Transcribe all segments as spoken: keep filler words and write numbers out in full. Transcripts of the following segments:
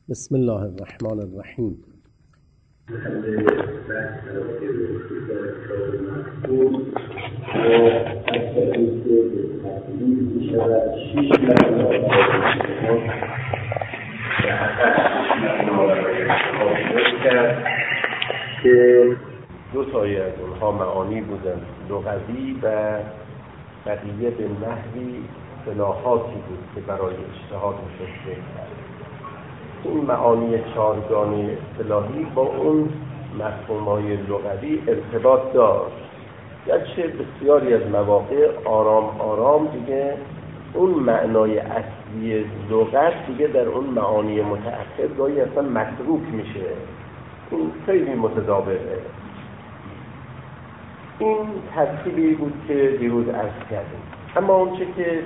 بسم الله الرحمن الرحیم. که دو تایی از اونها معانی بودن، لغوی و بقیه به نحوی اصطلاحاتی بود که برای اجتهاد میشد ذکر کرد. این معانی چارگانه اصطلاحی با اون مفهوم‌های لغوی ارتباط داشت، گرچه بسیاری از مواقع آرام آرام دیگه اون معنای اصلی لغت دیگه در اون معانی متأخر گاهی اصلا متروک میشه. این خیلی متداوله. این ترکیبی بود که دیروز عرض کردیم. اما اونچه که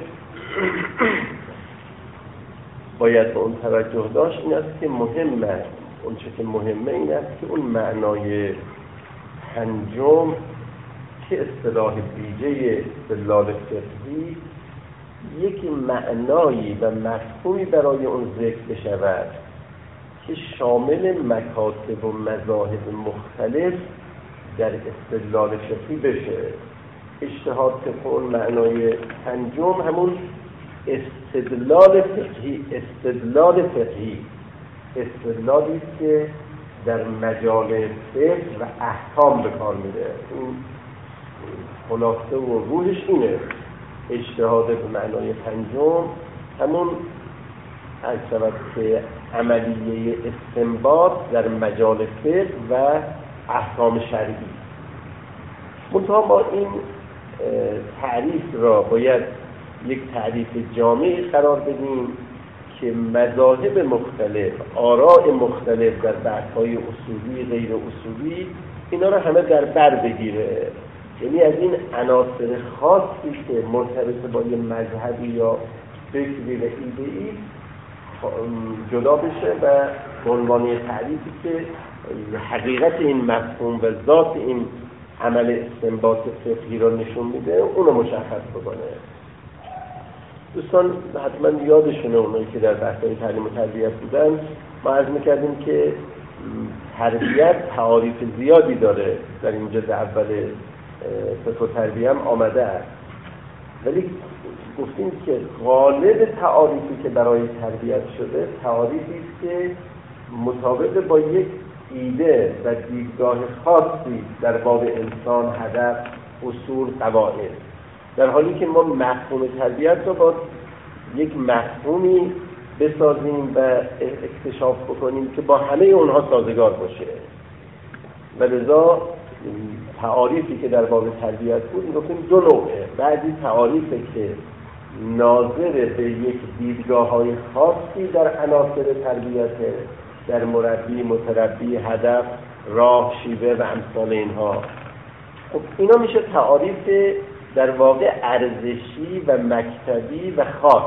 باید به اون توجه داشت این است که مهمه اونچه که مهمه این است که اون معنای پنجم که اصطلاح ویژه استدلال فقهی یک معنایی و مفهومی برای اون ذکر بشود که شامل مکاتب و مذاهب مختلف در استدلال فقهی بشه. اجتهاد طبق اون معنای پنجم همون استدلال فقهی استدلال فقهی استدلالی است که در مجال فقه و احکام به کار میره. این خلاصه و روحش اینه. اجتهاد به معنای پنجم همون از شود که عملیه استنباط در مجال فقه و احکام شرعی. منتها ما این تعریف را باید یک تعریف جامعی قرار بدیم که مذاهب مختلف، آراء مختلف در بحث‌های اصولی غیر اصولی اینا را همه در بر بگیره. یعنی از این عناصر خاصی که مرتبط با یه مذهبی یا فکری و ایده‌ای جدا بشه و به عنوان تعریفی که حقیقت این مفهوم و ذات این عمل استنباط فقهی را نشون میده اونو مشخص بکنه. دوستان حتما یادشونه اونایی که در بحث‌های تعلیم و تربیت بودن، ما عرض میکردیم که تربیت تعاریف زیادی داره. در این جلد اول فقه و تربیه هم آمده است، ولی گفتیم که غالب تعاریفی که برای تربیت شده تعاریفی است که مطابق با یک ایده و دیدگاه خاصی در باب انسان، هدف، اصول، قواعد، در حالی که ما مفهوم تربیت رو با یک مفهومی بسازیم و اکتشاف بکنیم که با همه اونها سازگار باشه. و لذا تعاریفی که در باب تربیت بود گفتیم دو نوعه. بعضی تعاریفی که ناظر به یک دیدگاه‌های خاصی در عناصر تربیت، در مربی، متربی، هدف، راه، شیوه و امثال اینها. خب اینا میشه تعاریف در واقع ارزشی و مکتبی و خاص.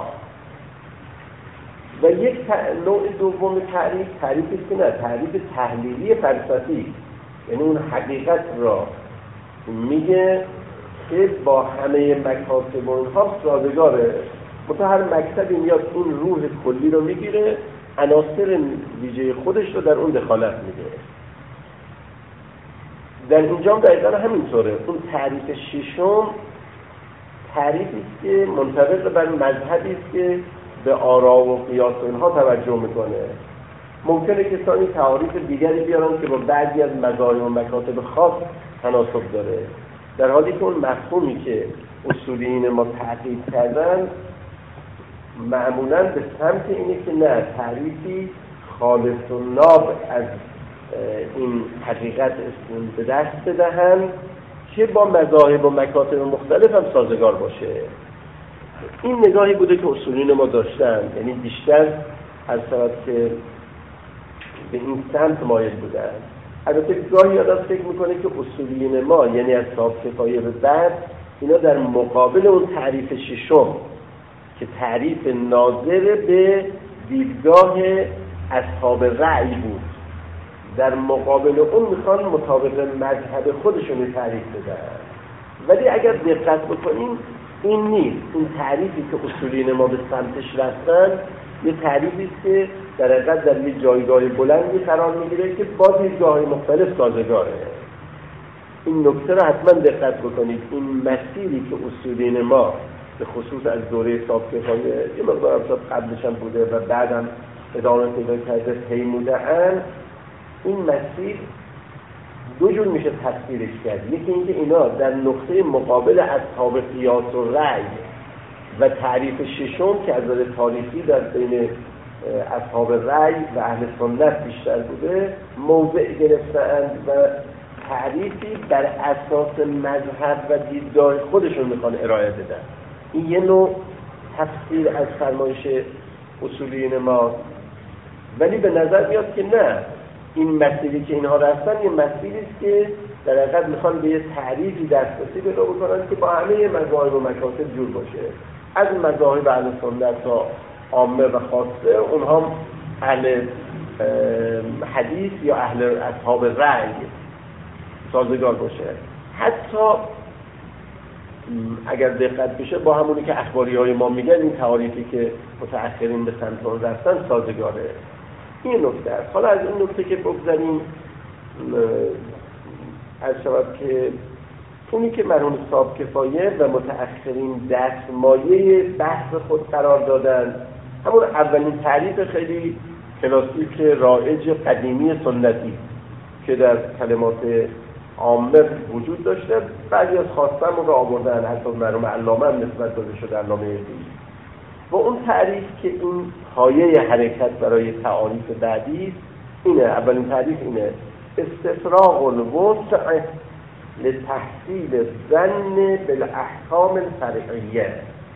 و یک نوع دوم تعریف تعریفی که نه تعریف تحلیلی فلسفی، یعنی اون حقیقت را میگه که با همه مکاتب اونها سازگاره. مثلا هر مکتبی میاد اون روح کلی رو میگیره، عناصر ویژه خودش رو در اون دخالت میده. در اینجا دقیقا همینطوره. اون تعریف ششم تعریفی است که منطبق بر مذهبی است که به آرا و قیاس اینها توجه میکنه. ممکنه کسانی تعریف دیگری بیارن که با بعضی از مذاهب و مکاتب خاص تناسب داره، در حالی که اون مفهومی که اصولیین ما تعریف کردن معمولاً به سمت اینه که نه، تعریفی خالص و ناب از این حقیقت اسم به دست بدهند که با مذاهب و مکاتب مختلف هم سازگار باشه. این نگاهی بوده که اصولین ما داشتن، یعنی بیشتر از طرف که به این سمت مایل بودن. البته گاهی آدم فکر میکنه که اصولین ما یعنی از صاحب کفایه به بعد اینا در مقابل اون تعریف ششم که تعریف ناظر به دیدگاه اصحاب رأی بود، در مقابل اون میخوان مطابق مذهب خودشون تعریف بدن. ولی اگر دقت بکنیم این نیست. این تعریفی که اصولین ما به سمتش رفتن یه تعریفی است که در حقیقت در یه جایگاه بلندی قرار میگیره که با دیدگاه‌های مختلف سازگاره. این نکته را حتما دقت بکنید. این مسیری که اصولین ما به خصوص از دوره صاحب‌کفایه یه مقدار قبلش هم بوده و بعدم ادامه پیدا کرده پیموده‌اند، این مسیر دو جور میشه تفسیرش کرد. یکی اینکه اینا در نقطه مقابل اصحاب قیاس و رأی و تعریف ششم که از نظر تاریخی در بین اصحاب رأی و اهل سنت بیشتر بوده موضع گرفتند و تعریفی بر اساس مذهب و دیدگاه خودشون میخوان ارائه بدن. این یه نوع تفسیر از فرمایش اصولین ما. ولی به نظر میاد که نه، این مسیری که اینها رفتن یه مسیری است که در حقیقت میخوان به یه تعریفی دسترسی پیدا بکنن که با همه مذاهب و مکاتب جور باشه، از مذاهب اهل سنت تا عامه و خاصه، اونها اهل حدیث یا اهل اصحاب رأی سازگار باشه. حتی اگر دقت بشه با همونی که اخباری های ما میگن این تعاریفی که متأخرین به سمت اون رفتن سازگاره. این نکته است. حالا از این نکته که بگذاریم از شباب که اونی که مرحوم صاحب‌کفایه و متأخرین دستمایه بحث خود قرار دادن، همون اولین تعریف خیلی کلاسیک رایج قدیمی سنتی که در کلمات عامه وجود داشته، بعضی از خواستن رو آوردن، حتی مرحوم علامه هم نسبت داده شده علامه دی. و اون تعریف که این پایه حرکت برای تعاریف بعدی اینه، اولین تعریف اینه: استفراغ الوسع لتحصیل الظن بالاحکام الفرعیه.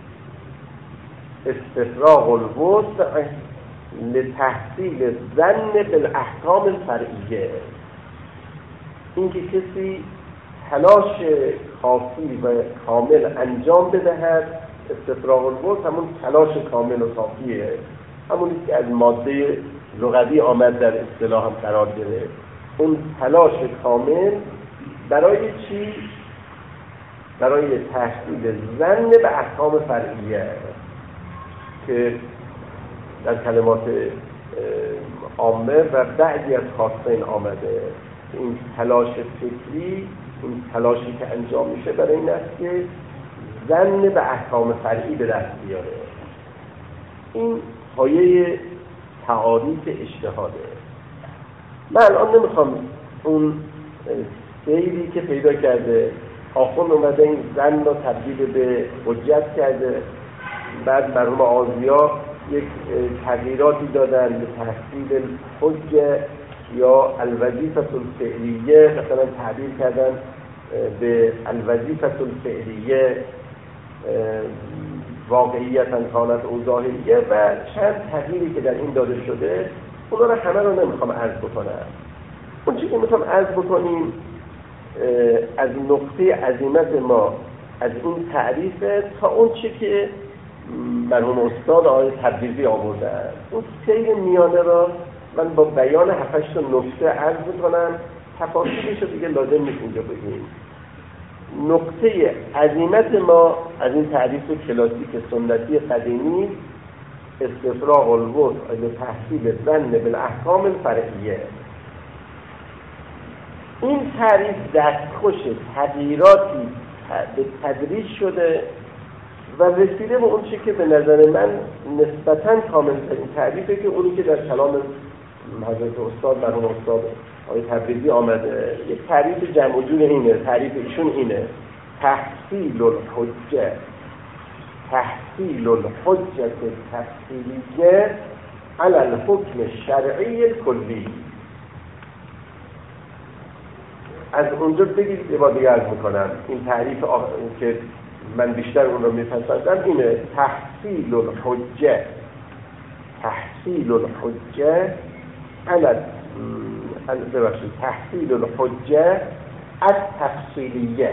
استفراغ الوسع لتحصیل الظن بالاحکام الفرعیه. این که کسی تلاش کافی و کامل انجام بدهد. استفراغ الوسع همون تلاش کامل و کافیه، همونی که از ماده لغوی آمد در اصطلاح هم قرار گرفت. اون تلاش کامل برای چی؟ برای تحصیل ظن به احکام فرعیه که در کلمات عامه و بعضی از خاصین آمده. این تلاش فکری، این تلاشی که انجام میشه برای این است که ظن به احکام فرعی به دست بیاره. این پایه تعاریف اجتهاده. من الان نمیخوام اون سیری که پیدا کرده آخوند اومده این ظن رو تبدیل به حجت کرده، بعد مرحوم آزیا یک تغییراتی دادن به تحصیل حجه یا الوظیفه الفعلیه، مثلا تعبیر کردن به الوظیفه الفعلیه واقعیتا کانت او ظاهریه و چند تغییری که در این داده شده، اونا رو همه رو نمیخوام عرض بکنم. اون چیزی که میخوام عرض بکنیم از نقطه عظیمت ما از این تعریف تا اون چی که مرحوم استاد آقای تبریزی آوردن، اون سیر میانه را من با بیان هفت هشت نکته عرض میکنم. تفاصیلش رو دیگه لازم نیست اینجا بگیم. نقطه عظیمت ما از این تعریف کلاسیک سنتی قدیمی استفراغ الوسع لتحصیل الظن بالاحکام الفرعیه. این تعریف دستخوش تغییراتی به تدریج شده و رسیده به اون چی که به نظر من نسبتاً کامل‌ترین تعریفه که اونی که در کلام حضرت استاد مرحوم استاد آقای تبریزی آمده. یک تعریف جمع جور اینه، تعریف ایشون اینه: تحصیل الحجه تحصیل الحجه تفصیلیه علی الحکم الشرعی کلی. از اونجا بگید یه بار دیگه عرض میکنم. این تعریف آخ... که من بیشتر اون رو میپسندم اینه: تحصیل الحجه تحصیل الحجه علی ببخشید تحصیل الحجه التفصیلیه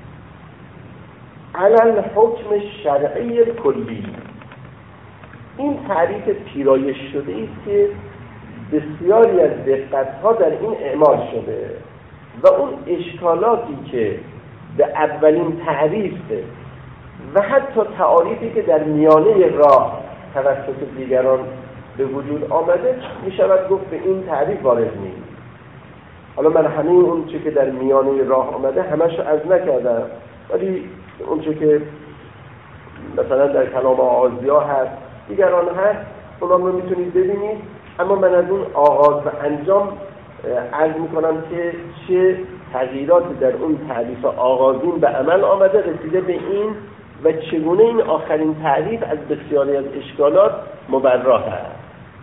علی الحکم الشرعی کلی. این تعریف پیرایش شده است که بسیاری از دقت‌ها در این اعمال شده و اون اشکالاتی که به اولین تعریف و حتی تعاریفی که در میانه راه توسط دیگران به وجود آمده می شود گفت به این تعریف وارد نیست. حالا من همین اون چه که در میانه راه آمده همش رو عرض نکردم، ولی اون چه که مثلا در کلام آغازیا هست دیگران هست اونا رو میتونید ببینید. اما من از اون آغاز و انجام عرض میکنم که چه تغییراتی در اون تعریف آغازین به عمل آمده رسیده به این و چگونه این آخرین تعریف از بسیاری از اشکالات مبرا هست.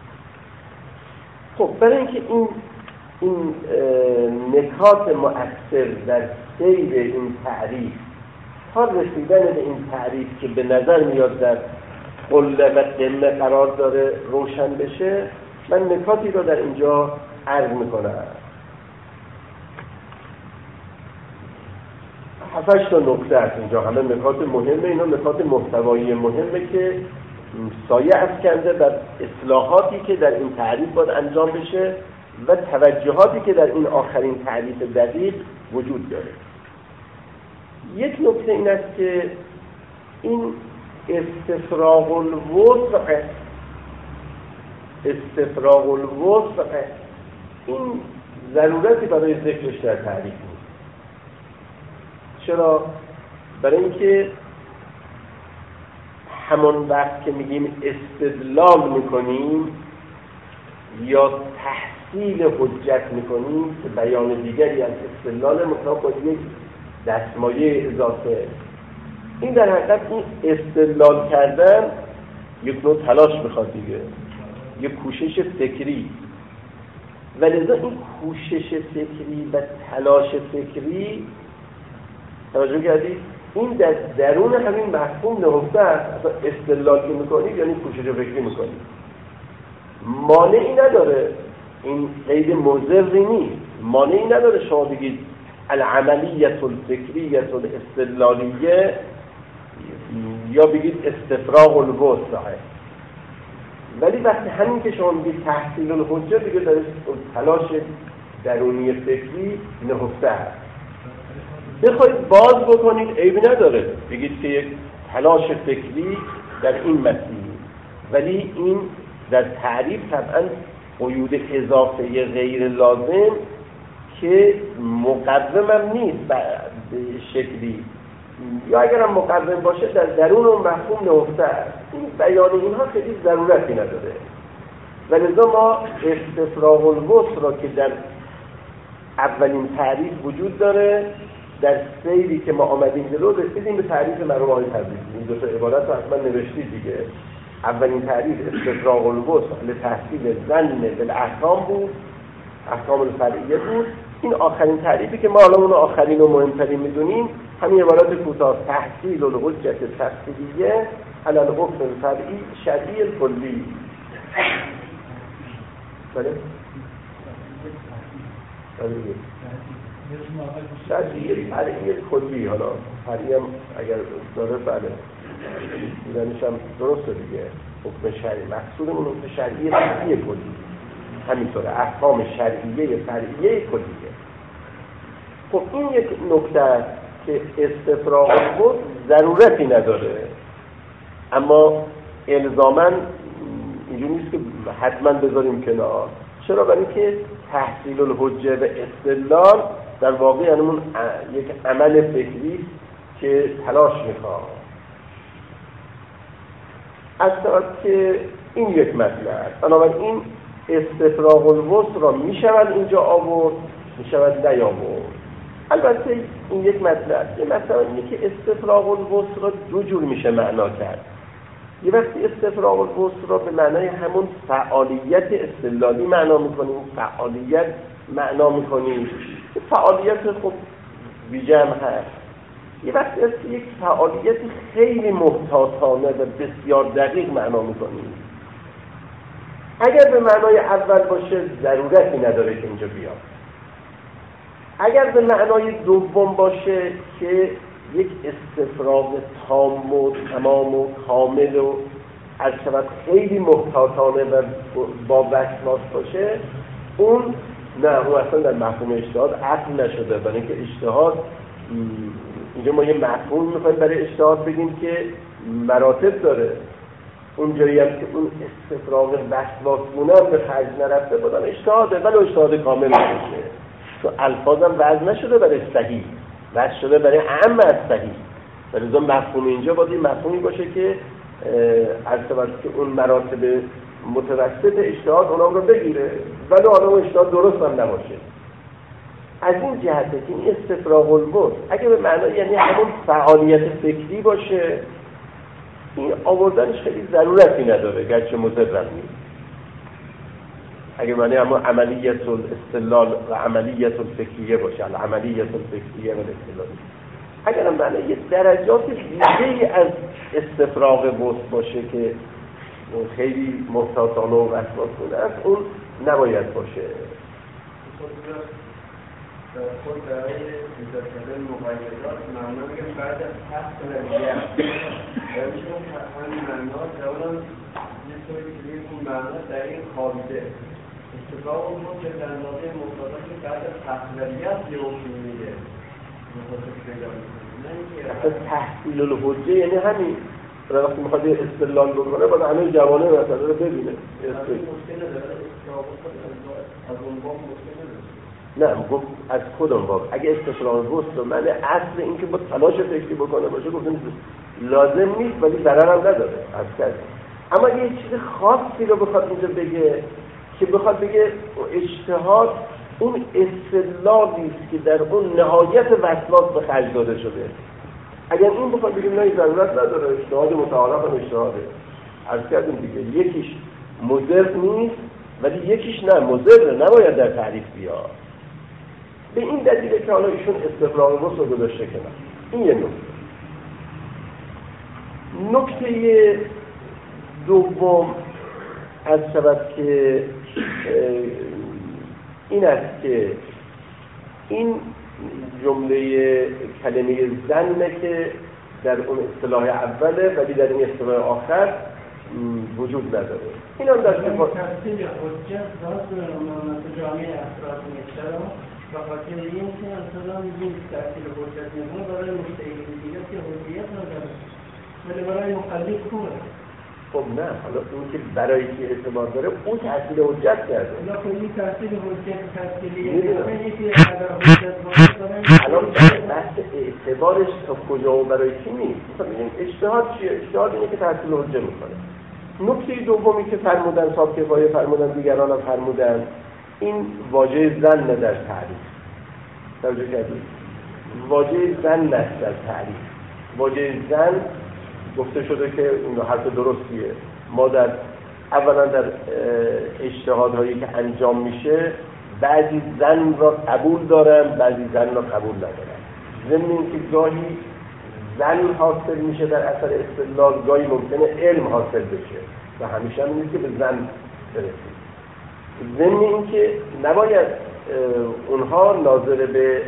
خب برای اینکه این این نکات مؤثر در سیر این تعریف تا رسیدن به این تعریف که به نظر میاد در قله و قمه قرار داره روشن بشه، من نکاتی رو در اینجا عرض میکنم. هفتش تا نکته است اینجا، همه نکات مهمه، اینا نکات محتوایی مهمه که سایه افکنده بر اصلاحاتی که در این تعریف باید انجام بشه و توجهاتی که در این آخرین تعریف دقیق وجود داره. یک نکته این است که این استفراغ الوسع استفراغ الوسع این ضرورتی برای ذکرش در تعریف نیست. چرا؟ برای اینکه همون وقت که میگیم استدلال میکنیم یا تحصیل حجت میکنیم که بیان دیگری از استدلال مطابق با یک دستمایه اضافه، این در حقیقت این استدلال کردن یک نوع تلاش میخواد دیگه، یک کوشش فکری، و لذا این کوشش فکری و تلاش فکری توجه کردید این در درون همین مفهوم نهفته است. اصلا استدلال که میکنید یعنی کوشش فکری میکنید، مانعی نداره، این قید مضری نیست، مانعی نداره شما بگید العملیت الفکریه الاستدلالیه یا بگید استفراغ الوسع، ولی وقتی همین که شما میگید تحصیل الحجه دیگه در تلاش درونی فکری نهفته است. بخواید باز بکنید عیبی نداره، بگید که یک تلاش فکری در این مسیر، ولی این در تعریف طبعا قیود اضافه غیر لازم که مقدمم نیست به شکلی، یا اگر هم مقدم باشه در درون اون مفهوم نهفته است. این بیان اینها خیلی ضرورتی نداره، ولذا ما استفراغ الوسع را که در اولین تعریف وجود داره در سیری که ما آمدیم جلو رسیدیم به تعریف مرحوم آقای تبریزی. این دو تا عبارت رو حتما نوشتید دیگه. اولین تعریف استفراغ الوسع لتحصیل ظن بالاحکام بود، احکام الفرعیه بود. این آخرین تعریفی که ما حالا اون آخرین و مهمترین میدونیم همین عبارت کوتاه تحصیل الحجت تفصیلیه علی الحکم الفرعی شرعی الکلی. بله؟ شرعی فرعی کلی، حالا فرعی هم اگر داره بله دیدنش هم درسته دیگه، حکم شرعی مقصودمون حکم شرعی فرعی کلی، همینطوره احکام شرعیه فرعیه کلیه. خب این یک نکته است که استفراغ الوسع ضرورتی نداره، اما الزاماً اینجوری نیست که حتما بذاریم کنار. چرا؟ برای که تحصیل الحجه و استدلال در واقع یعنی اون یک عمل فکری که تلاش میخواد. از طرف که این یک مسئله است، بنابراین استفراغ الوسع را میشود اینجا آورد، میشود نیاورد. البته این یک مسئله است. مثلا اینه که استفراغ الوسع را دو جور میشه معنا کرد. یه وقتی استفراغ الوسع را به معنای همون فعالیت استدلالی معنا میکنیم، فعالیت معنا میکنیم، فعالیت خب بیجمع هست. یه وقتی است یک فعالیت خیلی محتاطانه و بسیار دقیق معنا میکنیم. اگر به معنای اول باشه ضرورتی نداره که اینجا بیاد. اگر به معنای دوم باشه که یک استفراغ تام و تمام و کامل و از شود خیلی محتاطانه و با وسواس باشه، اون نه، اون اصلا در مفهوم اجتهاد عقل نشده. برای اینکه اجتهاد اینجا ما یه مفهوم میخوایم برای اجتهاد بگیم که مراتب داره. اونجایی هم که اون استفراغ وسواس مونم به خرج نرفته بودن اجتهاده، ولی اجتهاد کامل نمیشه، تو الفاظم وضع نشده برای صحیح، وضع شده برای عام از صحیح. ولذا مفهوم اینجا باید این مفهومی باشه که البته که اون مراتب متوسط اجتهاد اونام رو بگیره، ولی حالا اون اجتهاد درست هم نباشه. از این جهته که این استفراغ البصر اگه به معنای یعنی همون فعالیت فکری باشه، این آوردنش خیلی ضرورتی نداره، گرچه مضرم نیست. اگه معنی همون عملیت الاستدلال و عملیت الفکریه باشه، عملیت الفکریه و الاستدلالی، اگر هم معنی یه درجات دیگه‌ای از استفراغ بصر باشه که خیلی محتاطانه و وسواسانه است، اون نباید باشه. خود برای ایجاد کردن مقیدات معنا میگم بعد از حق نظریه میشون همین معنا جوانم یه طوری که اون معنا در این خوابیده اتفاق اون که در اندازه مقتضا که بعد از حق نظریه یه حکم میده اصلا تحصیل الحجه یعنی همین برای وقتی میخواد یه استدلال بکنه باید همه جوانه مسئله رو ببینه. از اون باب مشکل نه گفت از کدوم باب؟ اگه استفراغ بصر من اصل این که با تلاش فکری بکنه باشه گفتم لازم نیست، ولی ضرر هم نداره اصلا. اما یه چیز خاصی رو بخواد اینجا بگه که بخواد بگه اجتهاد اون استدلالی است که در اون نهایت وسواس به خرج داده شده. اگر این بخواد بگیم نه ضرورت نداره، اجتهاد متعارف هم اجتهاده. عرض کردیم دیگه یکیش مضر نیست ولی یکیش نه مضر، نباید در تعریف بیاد. به این دلیله که حالا ایشون استفراغ بصر رو گذاشته کنن. این یه نکته. نکته دوم از شود که این است که این جمله کلمه زنه که در اون اصطلاح اوله ولی در این اصطلاح آخر وجود نداره. این هم در صفات تفسیر حجت ذات رو جامعه افراد میشه و خاطر این که مثلا میگیم تفسیر حجت نمونه برای مجتهدین دیگه که حجیت نداره ولی برای مخالف خوبه. خب نه، حالا اون که برای که اعتبار داره اون تحصیل حجت کرده. حالا کلی تحصیل حجت تحصیلیه که اگر حجت باشه الان بحث اعتبارش تا کجا و برای کی نیست. مثلا میگیم اجتهاد چیه؟ اجتهاد اینه که تحصیل حجت میکنه. نکته دومی که فرمودن صاحب کفایه فرمودن دیگران هم فرمودن این واژه زن در تعریف. توجه کردید؟ واژه زن در تعریف. واژه زن گفته شده که این حرف درستیه. ما در اولا در اجتهادهایی که انجام میشه بعضی زن را قبول دارن بعضی زن را قبول ندارن. ضمن اینکه گاهی زن حاصل میشه در اثر استدلال، گاهی ممکنه علم حاصل بشه و همیشه هم نیست که به زن برسید. ضمن اینکه نباید اونها ناظر به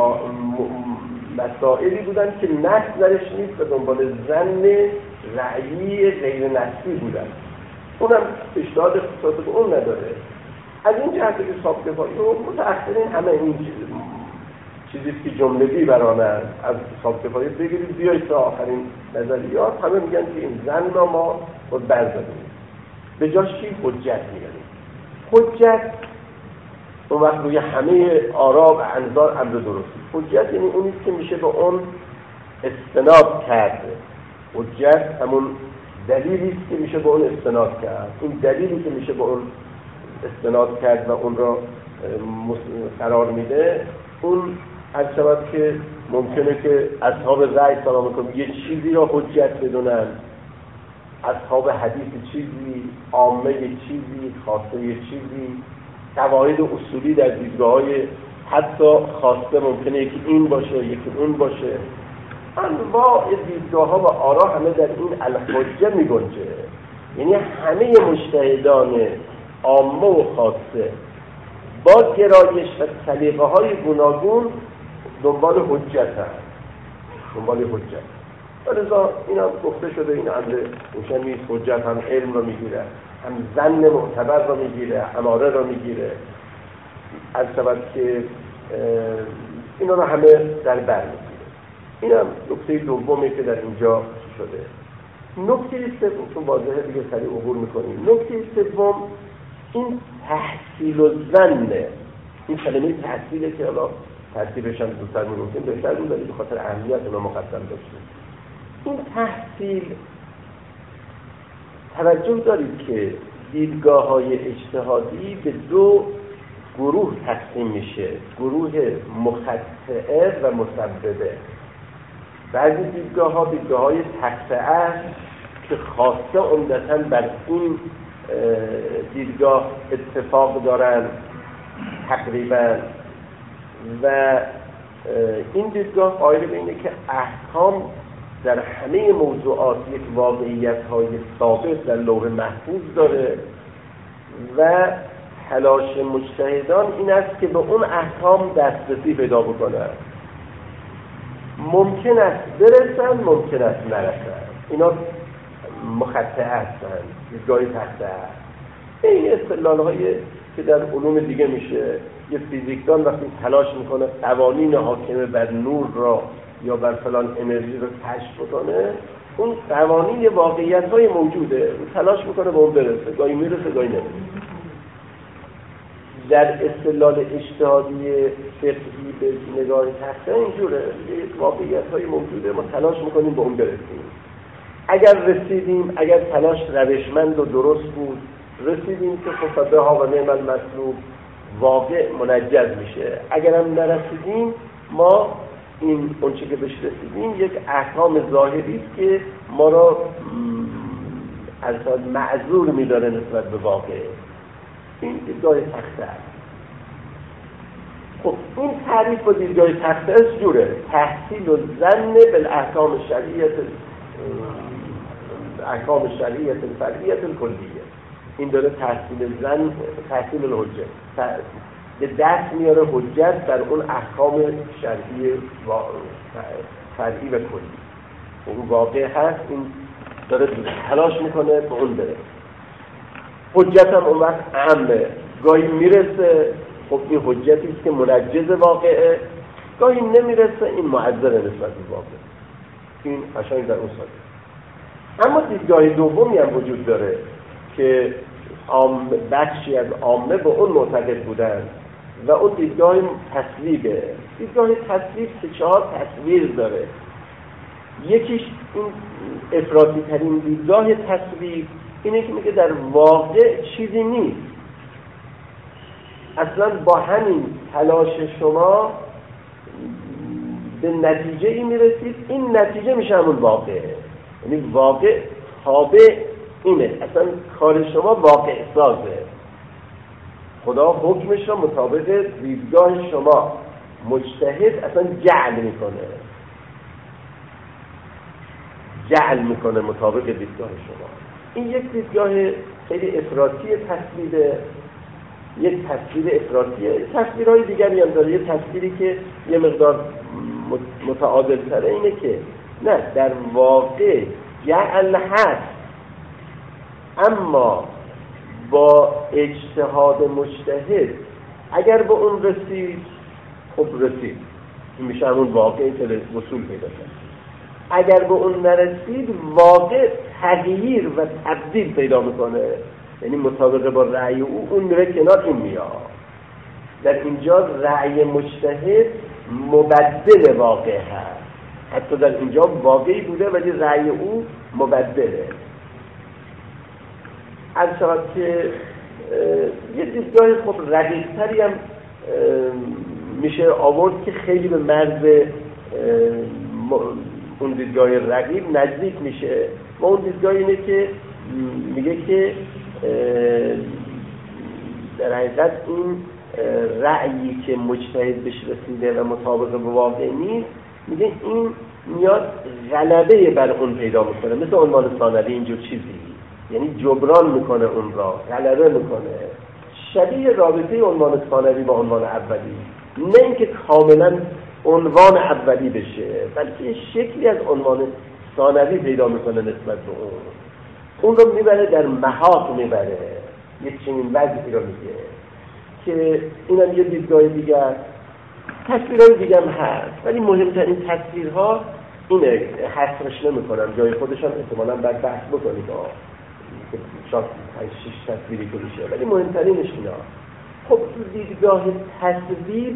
مسائلی بودن که نص درش نیست و دنبال زن رأیی غیر نصی بودن. اونم اجتهاد اختصاص به اون نداره. از این جهت که صاحب کفایه و متأخرین همه این چیزی که جمله‌ای برانن از صاحب کفایه بگیرید بیایید تا آخرین نظریات همه میگن که این زن را ما باید برزدیم. به جاش چی؟ حجت میگنیم. حجت اون وقت روی همه آرا و انظار امر درستی. حجت یعنی اونیست که میشه به اون استناد کرد. حجت همون دلیلیست که میشه به اون استناد کرد. این دلیلی که میشه به اون استناد کرد و اون را قرار میده، اون هر شود که ممکنه که اصحاب رأی سلام کنم یه چیزی را حجت بدونن، اصحاب حدیث چیزی، عامه چیزی، خاصه چیزی، قواعد اصولی در دیدگاه‌های حتی خاصه ممکنه یکی این باشه یکی اون باشه. انواع دیدگاه‌ها و آرا همه در این الحجه می‌گنجه. یعنی همه مجتهدان عامه و خاصه با گرایش و سلیقه‌های گوناگون دنبال حجت هست. دنبال حجت. ولذا این هم گفته شده این امر روشن نیست. حجت هم علم رو میگیره، هم ظن معتبر رو میگیره، اماره رو میگیره. از سبب که اینا رو همه در بر میگیره. این هم نکته دومی که در اینجا شده. نکته سوم تو واضحه دیگه سریع عبور میکنیم. نکته سوم این تحصیل الظن، این کلمه تحصیله که حالا ترتیبش هم زودتر ممکن بهتر بود ولی به خاطر اهمیت اونا مقدم داشتیم. این تحصیل توجه دارید که دیدگاه‌های اجتهادی به دو گروه تقسیم میشه، گروه مخطئه و مسببه. بعضی دیدگاه‌ها دیدگاه‌های تقطعه است که خاصه عمدتاً بر این دیدگاه اتفاق دارن تقریبا، و این دیدگاه قائل به اینه که احکام در همه موضوعات یک واقعیت‌های ثابت در لوح محفوظ داره و تلاش مجتهدان این است که به اون احکام دسترسی پیدا بکنن. ممکن است برسن، ممکن است نرسن. اینا مخطئه هستن، دیدگاه تقطعه. این اصطلاح‌هایی که در علوم دیگه میشه. یه فیزیکدان وقتی تلاش میکنه قوانین حاکم بر نور را یا بر فلان انرژی رو کشف بکنه، اون قوانین واقعیت‌های موجوده، اون تلاش میکنه به اون برسه، گاهی میرسه گاهی نمیرسه. در اصطلاح اجتهادی فقهی به نگاه تقطعه اینجوره، یک واقعیت‌های موجوده، ما تلاش میکنیم به اون برسیم. اگر رسیدیم، اگر تلاش روشمند و درست بود، رسیدیم که خب به ها و نعم المطلوب واقع منجز میشه. اگر هم نرسیدیم، ما این اونچه که بهش رسیدیم یک احکام ظاهری است که ما را اصلا معذور میداره نسبت به واقع. این دیدگاه تقطعه است. خب این تعریف با دیدگاه تقطعه جوره: تحصیل الظن بالاحکام الشرعیه احکام شرعیه الفرعیه الکلیه. این داره تحصیل ظن، تحصیل الحجه، به دست میاره حجت در اون احکام شرعی فرعی و کلی. اون واقع هست، این داره تلاش میکنه به اون بره. حجت هم اون وقت عامه، گاهی میرسه، خب این حجتی است که منجز واقعه، گاهی نمیرسه، این معذر نسبت به واقع. این قشنگ در اون ساده. اما دیدگاه دومی هم وجود داره که عام بخشی از عامه به اون معتقد بودن و اون دیدگاه تصویبه. دیدگاه تصویب سه چهار تصویر داره. یکیش این افراطی ترین دیدگاه تصویب اینه که میگه در واقع چیزی نیست، اصلا با همین تلاش شما به نتیجه ای میرسید، این نتیجه میشه همون واقع. یعنی واقع تابع اینه، اصلا کار شما واقع سازه. خدا حکمش را مطابق دیدگاه شما مجتهد اصلا جعل میکنه جعل میکنه مطابق دیدگاه شما. این یک دیدگاه خیلی افراطی تصویره، یک تصویر افراطیه. تصویرهای دیگری هم داره. یه تصویری که یه مقدار متعادل تره اینه که نه، در واقع جعل هست، اما با اجتهاد مجتهد اگر به اون رسید، خب رسید، این میشه همون واقعی که وصول پیدا کرد. اگر به اون نرسید، واقع تغییر و تبدیل پیدا میکنه، یعنی مطابق با رأی او اون میره کنار، این میاد. در اینجا رأی مجتهد مبدل واقع هست. حتی در اینجا واقعی بوده ولی رأی او مبدله. از شاید که یه دیدگاه خب رقیق‌تری هم میشه آورد که خیلی به مرز اون دیدگاه رقیب نزدیک میشه و اون دیدگاه اینه که میگه که در حقیقت این رأیی که مجتهد بهش رسیده و مطابق به واقع نیست، میگه این میاد غلبه بر اون پیدا میکنه، مثل عنوان ثانوی اینجور چیزی، یعنی جبران میکنه اون را، غلبه میکنه، شبیه رابطه عنوان ثانوی با عنوان اولی. نه اینکه کاملا عنوان اولی بشه، بلکه شکلی از عنوان ثانوی پیدا میکنه نسبت به اون، اون رو میبره در محاق، میبره یک چنین وضعی رو میگه که اینم یه دیدگاه دیگر. تصویرهای دیگه هم هست ولی مهمترین تصویرها اینه، حصرش نمی کنم، جای خودشان احتمالاً باید بحث بکنید که شاید پنج شش تصویری که میشه، ولی مهمترینش اینا. خب تو دیدگاه تصویر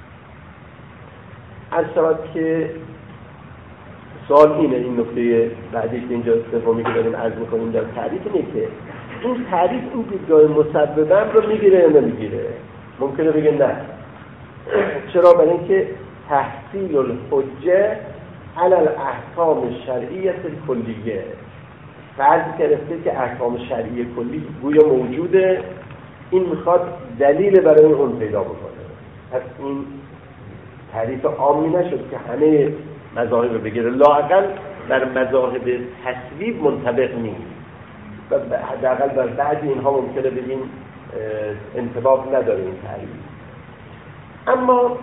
از شود که سوال اینه، این نکته بعدی که اینجا سومی که داریم عرض میکنیم در تعریف اینه که این تعریف این دیدگاه مسببم رو میگیره یا نمیگیره؟ ممکنه بگه نه. چرا؟ برای اینکه تحصیل الحجه علی الاحکام الشرعیه الکلیه، فرض گرفته که احکام شرعی کلی گویا موجوده، این میخواد دلیل برای اون پیدا بکنه. پس این تعریف عامی نشد که همه مذاهب رو بگیره، لااقل در مذاهب تصویب منطبق نیست و حداقل بر بعضی اینها ممکنه بگیم انطباق نداره این تعریف. اما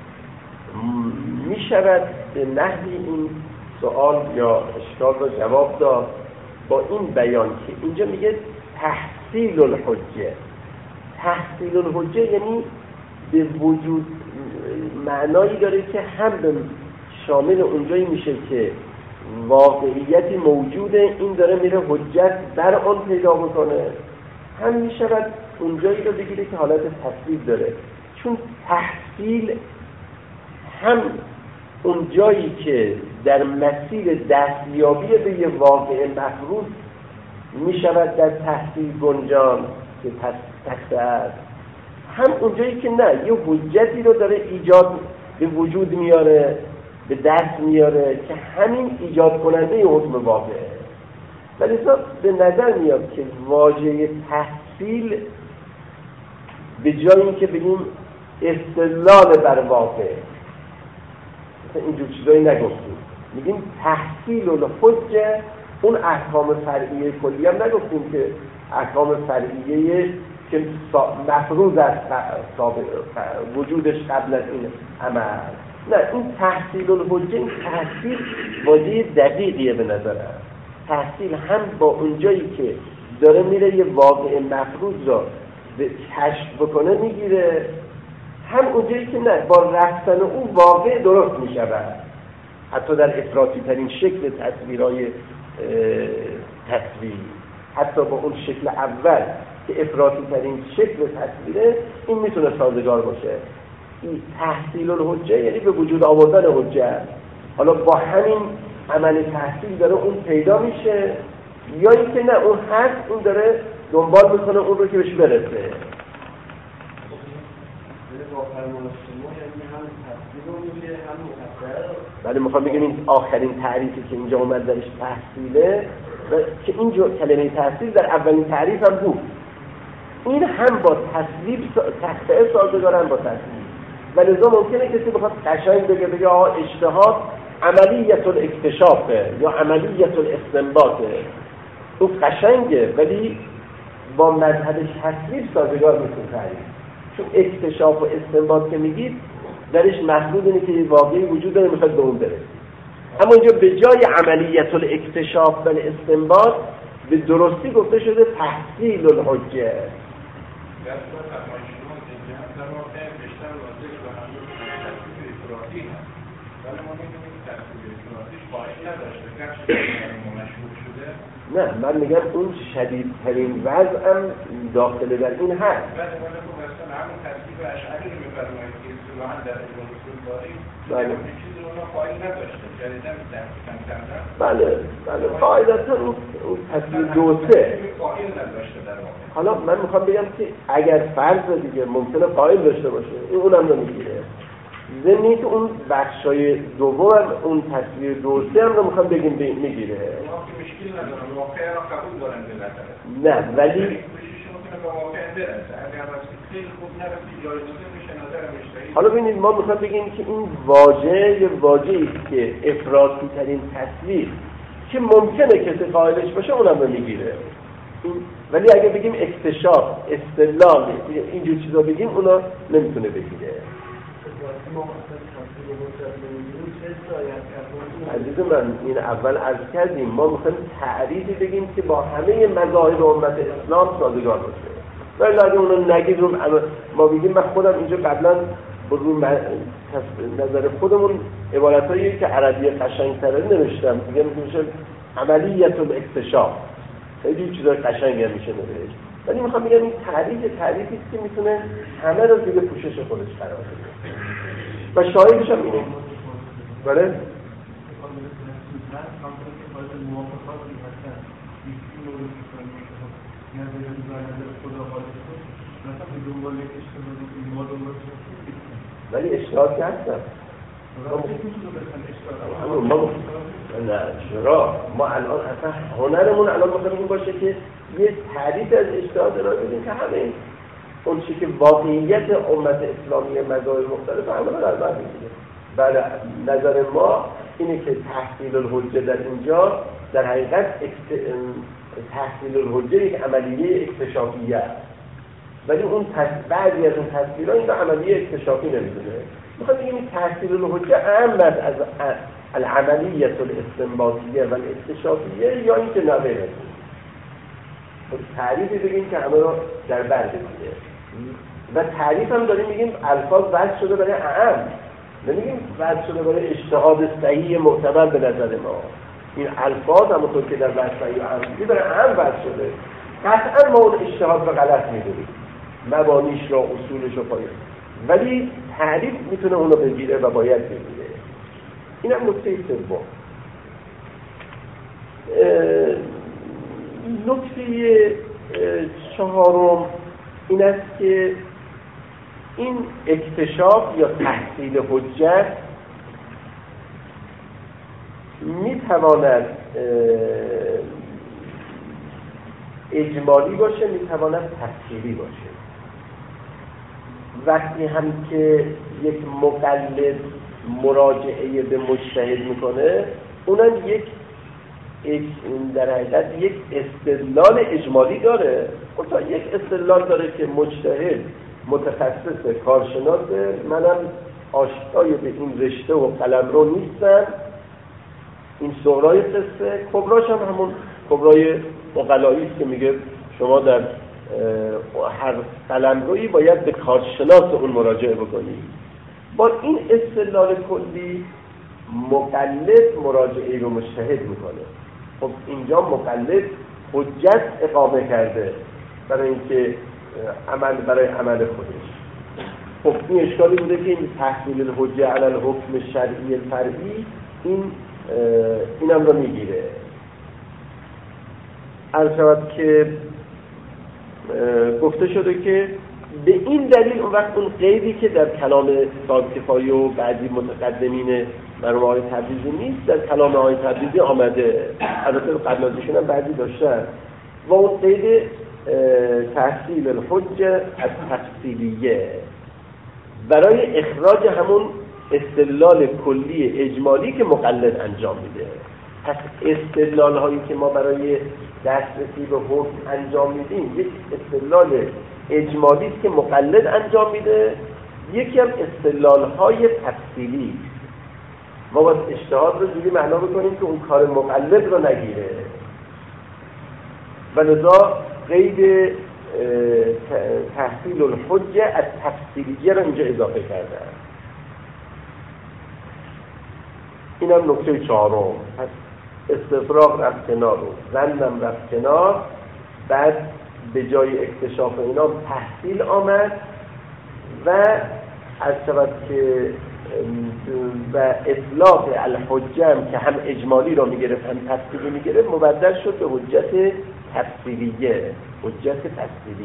می شود به نحوی این سوال یا اشکال رو جواب داد با این بیان که اینجا میگه تحصیل الحجه. تحصیل الحجه یعنی به وجود معنایی داره که هم به شامل اونجایی میشه که واقعیتی موجوده، این داره میره حجت بر آن پیدا بکنه، هم میشود اونجایی رو بگیره که حالت تصویب داره، چون تحصیل هم اون جایی که در مسیر دستیابی به یه واقع مفروض می شود در تحصیل گنجان که تخته است، هم اون جایی که نه، یه حجتی رو داره ایجاد به وجود میاره، به دست میاره که همین ایجاد کننده یه حکم واقعه. ولی به نظر میاد که واژه تحصیل به جای اینکه بگیم استدلال بر واقع، مثلا اینجور چیزایی نگفتیم، میگیم تحصیل الحجه، اون احکام فرعیه کلی هم نگفتیم که احکام فرعیه که مفروض است وجودش قبل از این عمل، نه، این تحصیل الحجه، این تحصیل واژه دقیقیه به نظرم. تحصیل هم با اونجایی که داره میره یه واقع مفروض را به کشف بکنه میگیره، هم اونجایی که نه، با رفتن اون واقع درست میشود، حتی در افراطی ترین شکل تصویرهای تصویر، حتی با اون شکل اول که افراطی ترین شکل تصویره، این میتونه سازگار باشه. این تحصیل الحجه یعنی به وجود آوردن حجه، حالا با همین عمل تحصیل داره اون پیدا میشه، یا اینکه نه، اون هست، اون داره دنبال میکنه اون رو که بهش برسه. ولی میخوام بگم این آخرین تعریفی که اینجا اومد درش تحصیله، که اینجا کلمه تحصیل در اولین تعریف هم بود، این هم با تصویب تخته سازگار، هم با تصویب. ولی لذا ممکنه کسی بخواد قشنگ بگه بگه آقا اجتهاد عملیت الاکتشافه یا عملیت الاستنباطه، اون قشنگه ولی با مذهب تصویب سازگار میشه تعریف، چون اکتشاف و استنباط که میگید درش محدود اینه که واقعی وجود داره، میخواد به اون برسید. اما اینجا به جای عملیت الاکتشاف و استنباط به درستی گفته شده تحصیل الحجه. نه، من میگم اون شدیدترین وضعم داخل در این هست. بله بله بله قاعدتا اون تصویر دوسه. حالا من میخوام بگم که اگر فرض دیگه ممکنه قائل داشته باشه، این اونم رو میگیره، ضمنی که اون بخشای دوم اون تصویر دوسه هم رو میخوام بگیم میگیره. نه ولی حالا ببینید، ما میخوام بگیم که این واژه یه واژه‌ای که افراطی ترین تصویر که ممکنه کسی قائلش باشه اونم رو میگیره، ولی اگه بگیم اکتشاف، استدلال، اینجور چیزا بگیم اونا نمیتونه بگیره. عزیز من، این اول عرض کردیم ما میخوایم تعریفی بگیم که با همه مذاهب امت اسلام سازگار باشه، ولی اگه اونو نگید رو ما بگیم، من خودم اینجا قبلا رو نظر خودمون عبارتایی که عربی قشنگ‌تره نوشتم، میگم میشه عملیت الاکتشاف، خیلی چیزای قشنگی میشه نوشت، ولی میخوام بگم این تعریف تعریفی است که میتونه همه رو زیر پوشش خودش قرار بده و شاهدش هم اینه. بله؟ ولی اشتراک هستن ما نه چرا ما الان اصلا هنرمون الان مثلا این باشه که یه تعریف از اشتراک ارائه بدیم که همه اون چیزی که واقعیت امت اسلامی مذاهب مختلف همه رو در بر میگیره. بله نظر ما اینه که تحصیل الحجه در اینجا در حقیقت اکت... تحصیل الحجه یک عملیه اکتشافیه است، ولی اون تص... بعضی از اون تصویرها این رو عملیه اکتشافی نمیدونه. میخواد بگیم این تحصیل الحجه اهم است از العملیه الاستنباطیه و الاکتشافیه یا اینکه نه غیر از اون. تعریفی بگیم که همه رو در بر بگیره و تعریف هم داریم میگیم الفاظ وضع شده برای اهم، نمیگیم وضع شده برای اجتهاد صحیح معتبر به نظر ما. این الفاظ همونطور که در بحث صحیح و اهم برای اهم وضع شده، قطعا ما اون اجتهاد رو غلط میدونیم، مبانیش را اصولش رو پایه، ولی تعریف میتونه اونو بگیره و باید بگیره. این هم نکته سوم. نکته چهارم این است که این اکتشاف یا تحصیل حجت میتواند اجمالی باشه، میتواند تفصیلی باشه. وقتی هم که یک مقلد مراجعه به مجتهد میکنه، اونم یک در حقیقت یک استدلال اجمالی داره، اونتا یک استدلال داره که مجتهد متخصص کارشناسه، منم آشنای به این رشته و قلمرو نیستم. این صغرای قصه، کبراش هم همون کبرای عقلایی است که میگه شما در هر قلمرویی باید به کارشناس اون مراجعه بکنید. با این استدلال کلی مقلد مراجعه رو مجتهد میکنه. خب اینجا مقلد حجت اقامه کرده برای اینکه عمل برای عمل خودش. خب این اشکالی بوده که این تحصیل الحجه علی الحکم شرعی فرعی این اینم رو میگیره. عرض شود که گفته شده که به این دلیل اون وقت اون قیدی که در کلام صاحب کفایی و بعضی متقدمین مرحوم آقای تبریزی نیست، در کلام آقای تبریزی آمده. البته قبل از ایشون هم بعضی داشتن. و اون قید تحصیل الحجه از تفصیلیه برای اخراج همون استدلال کلی اجمالی که مقلد انجام میده. پس استدلال هایی که ما برای دسترسی به حکم انجام میدیم یک استدلال اجمالی است که مقلد انجام میده، یکی هم استدلال های تفصیلی. ما باید اجتهاد رو جوری معنا بکنیم که اون کار مقلد رو نگیره و لذا قید تحصیل الحجه از تفصیلیه رو اینجا اضافه کردن. این هم نکته چهارم. پس استفراغ رفت کنار رو زنم رفت کنار، بعد به جای اکتشاف اینا تحصیل آمد و از شود که و اطلاق الحجه هم که هم اجمالی رو میگرفت هم تفصیلی میگرفت مبدل شد به حجت تفصیلیه، حجت تفصیلی.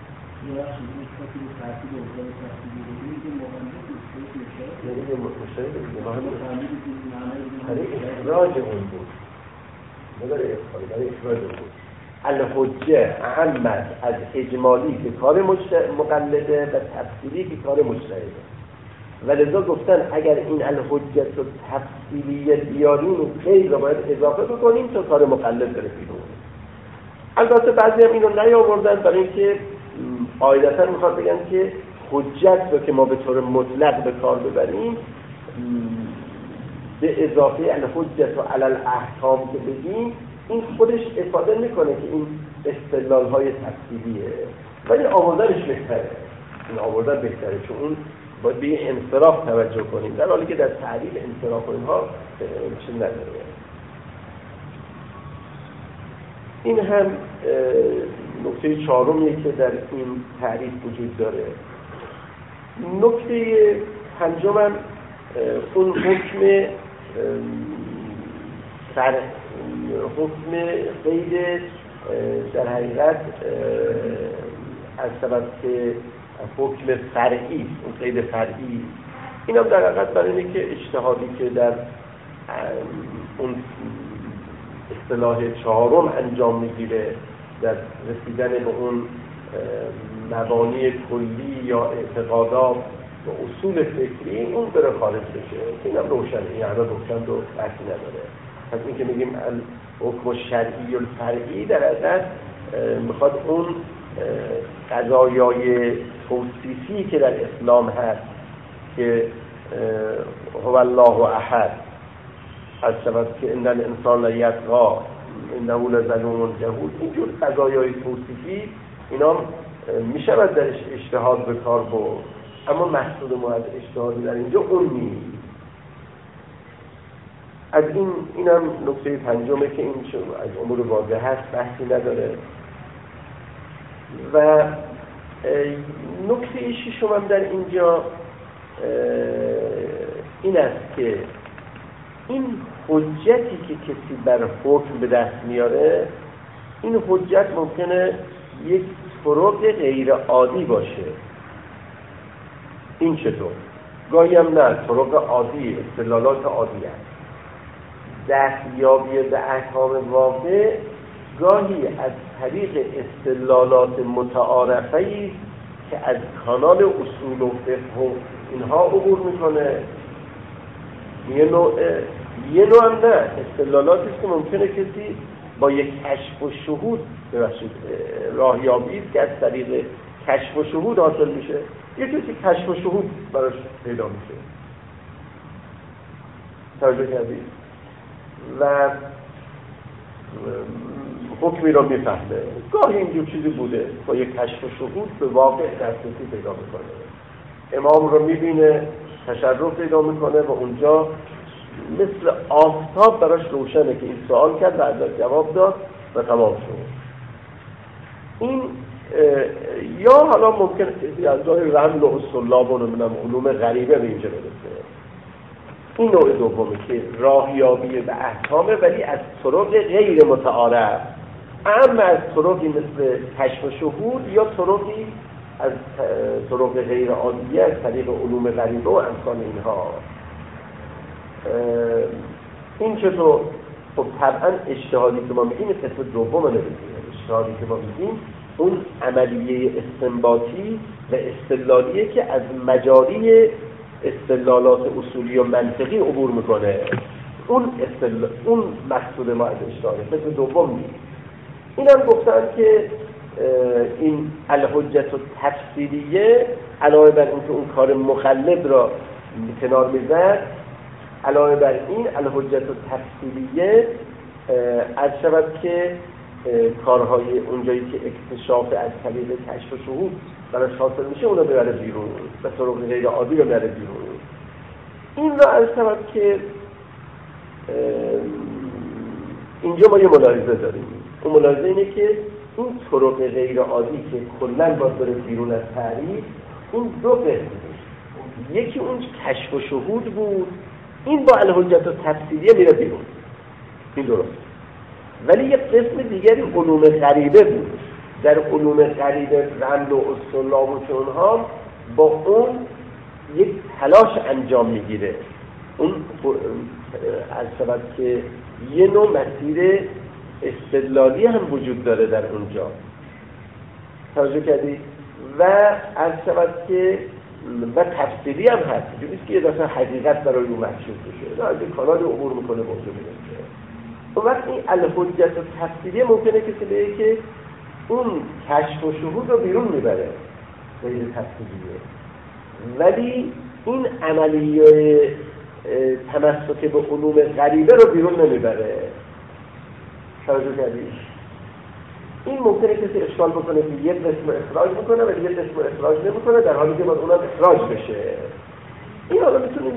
برای اخراج اون بود، برای اخراج اون بود. الحجه اهمت از اجمالی که کار مقلده و تفصیلی که کار مجتهده. ولذا گفتن اگر این الحجت و تفصیلیه بیاریم و خیلی رو باید اضافه بکنیم تا کار مقلد بره بیرون. البته بعضی هم اینو نیاوردن برای اینکه قاعدتا میخواد بگن که حجت رو که ما به طور مطلق به کار ببریم به اضافه الحجت و علی الاحکام که بگیم این خودش افاده میکنه که این استدلال های تفصیلیه، ولی آوردنش بهتره. این آوردن بهتره چون اون باید به انصراف توجه کنیم، در حالی که در تعریف انصراف و اینها چیز نداره. این هم نکته چهارمیه که در این تعریف وجود داره. نکته پنجم هم اون حکم سر حکم قید در حقیقت از سبب که حکم فرعی، اون قید فرعی، این هم در حقیقت برای اینه که اجتهادی که در اون اصطلاح چهارم انجام میگیره در رسیدن به اون مبانی کلی یا اعتقادات و اصول فکری، اون بره خارج بشه. این هم روشنه، این همه روشن رو بحثی نداره. پس این که میگیم حکم شرعی و فرعی در حقیقت میخواد اون قضایای توصیفی که در اسلام هست که هو الله احد، از سبب که ان الانسان لیطغی انه لظلوم جهول، اینجور قضایای توصیفی اینا میشود در اجتهاد به کار برد، اما محصول ما از اجتهادی در اینجا اون نیست. از این اینم نکته پنجمه که این از امور واضح هست، بحثی نداره. و نکته ششم هم در اینجا این است که این حجتی که کسی بر حکم به دست میاره، این حجت ممکنه یک طرق غیر عادی باشه. این چطور؟ گاهی هم نه، طرق عادی، استدلالات عادی هست. دستیابی به احکام واقع گاهی از طریق استدلالات متعارفه‌ای که از کانال اصول و فقه و اینها عبور میکنه. یه نوع یه نوع هم نه، استدلالاتی که ممکنه کسی با یک کشف و شهود ببخشید راهیابی که از طریق کشف و شهود حاصل میشه، یه کسی کشف و شهود براش پیدا میشه. توجه کردید؟ و حکمی را میفهمه. گاهی اینجور چیزی بوده، با یک کشف و شهود به واقع دسترسی پیدا میکنه، امام رو میبینه، تشرف پیدا میکنه و اونجا مثل آفتاب براش روشنه که این سوال کرد و ازش جواب داد و تمام شد. این یا حالا ممکن از راه رمل و اصطلاب و نمیدونم علوم غریبه به اینجا برسه. این نوع دومه که راهیابی به احکامه، ولی از طرق غیر متعارف، اما از طرقی مثل کشف و شهود یا طرقی از طرق غیر عادیه از طریق علوم غریبه و امثال اینها. این چطور؟ خب طبعا اجتهادی که ما میگیم قسم دوم نمیگیم. اجتهادی که ما میگیم اون عملیه استنباطی و استدلالیه که از مجاری استدلالات اصولی و منطقی عبور میکنه. اون استدلال، اون مقصود ما از اجتهاده. قسم دوم نیست. اینم گفتن که این الحجت التفصیلیه علاوه بر اینکه اون کار مخلد را کنار میزد، علاوه بر این الحجت التفصیلیه از شود که کارهای اونجایی که اکتشاف از طریق کشف و شهود براش حاصل میشه اونو ببره بیرون، به طرق غیر عادی رو ببره بیرون. این را از شود که اینجا ما یه ملاحظه داریم. اون ملاحظه اینه که این طرق غیر عادی که کلاً باید بره بیرون از تعریف، این دو قسم، یکی اون کشف و شهود بود، این با الحجت التفصیلیه میره بیرون، این درست. ولی یک قسم دیگری علوم غریبه بود. در علوم غریبه رمل و اصطلاح و اونها با اون یک تلاش انجام میگیره. اون از سبب که یه نوع مسیر استدلالی هم وجود داره در اونجا، توجه کردی؟ و از سبب که و تفصیلی هم هست، جوریست که یه دفعه حقیقت برای اون مکشوف بشه، از این کانال عبور میکنه موضوع میشه. اون وقت این الحجت تفصیلی ممکنه کسی بگه که اون کشف و شهود رو بیرون میبره غیر تفصیلیه، ولی این عملیه تمسک به علوم غریبه رو بیرون نمیبره. توجه کردی؟ این ممکنه کسی اشکال بکنه که یه قسم اخراج بکنه و یه قسم اخراج نمیکنه، در حالی که باید اونم اخراج بشه. این حالا میتونیم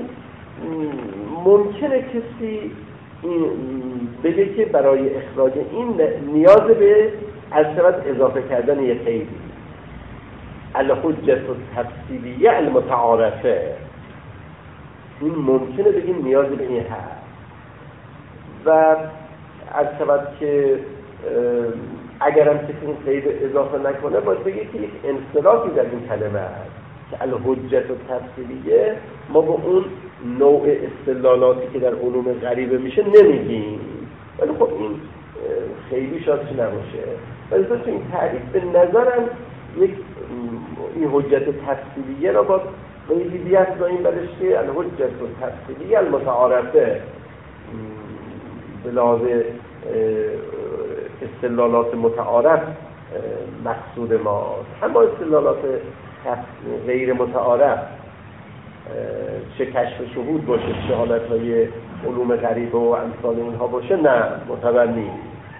ممکنه کسی بگه که برای اخراج این نیاز به از طرف اضافه کردن یه قیدی، الحجة التفصیلیه المتعارفه، این ممکنه بگیم نیاز به این هست. و از طرف که اگرم کسی این قید اضافه نکنه باید بگه که یک انصرافی در این کلمه هست که الحجة التفصیلیه ما با اون نوع استدلالاتی که در علوم غریبه میشه نمیگیم، ولی خب این خیلی شاید چی نباشه. ولی تو این تعریف به نظرم یک این حجت تفصیلیه را با بیدیت داریم برش که الحجت تفصیلیه المتعارفه به لحاظ استدلالات متعارف مقصود ماست. اما استدلالات غیر متعارف چه کشف شهود باشه، چه حالتهای علوم غریبه و امثال اینها باشه، نه معتبر نیست.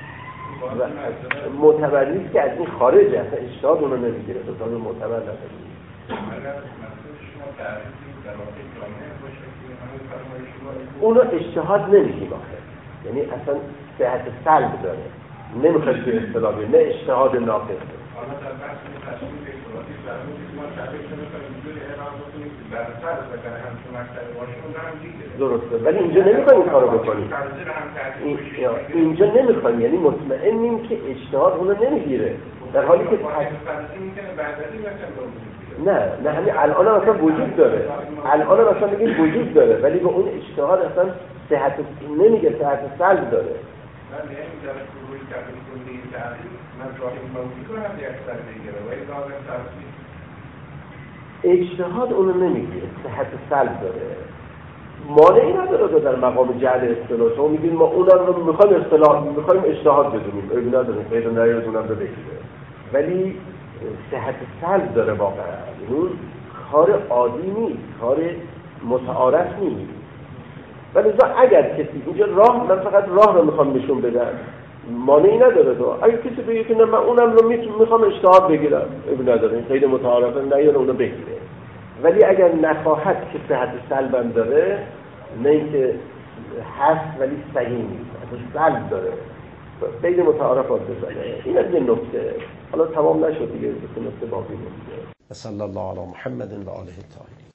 معتبر نیست که از این خارجه، اصلا اجتهاد اونو نمیگیره، تو تازه معتبر نداریم. اونو اجتهاد نمیگیم آخه، یعنی اصلا صحت سلب داره، نمیخواد به اصطلاح نه اجتهاد ناقص. حالا در بحث تصمیم اجتهادی ضروری که ما تعریف نمی‌کنیم اینجوری اعلام بکنیم که در فرض بکنه همچون مکتب باشه اونم دیگه درسته، ولی اینجا نمی‌خوایم این کارو بکنیم. اینجا نمی‌خوایم، یعنی مطمئنیم که اجتهاد اونو نمیگیره، در حالی که می‌کنه بعدی مثلا نه نه همین الان هم اصلا وجود داره، الان هم اصلا میگیم وجود داره، ولی به اون اجتهاد اصلا صحت نمیگه، صحت سلب داره. من نمی‌دونم روی کردن کلی تعریف من راهی موجود کنم یک سر دیگه و این دارم تفصیل اجتهاد اونو نمیگیره، صحت سلب داره. مانعی نداره در مقام جعل اصطلاح شما میگید ما اونم رو میخوایم اصطلاح میخوایم اجتهاد بدونیم، ابی نداریم غیر نریدونم رو بگیره، ولی صحت سلب داره واقعا. اون کار عادی نیست، کار متعارف نیست. ولی اگر کسی اینجا راه، من فقط راه رو میخوام نشون بدم، مانعی نداره تو. اگه کسی بگه که نه من اونم رو میخوام اجتهاد بگیرم، ابی نداره خیلی متعارفه، نه یا اونو بگیره. ولی اگر نخواهد که صحت سلبم داره، نه اینکه هست ولی صحیح نیست، ازش سلب داره، خیلی متعارفات بزنه. این از یه نکته. حالا تمام نشد دیگه، نکته باقی مونده. صلی الله علی محمد و آله الطاهرین.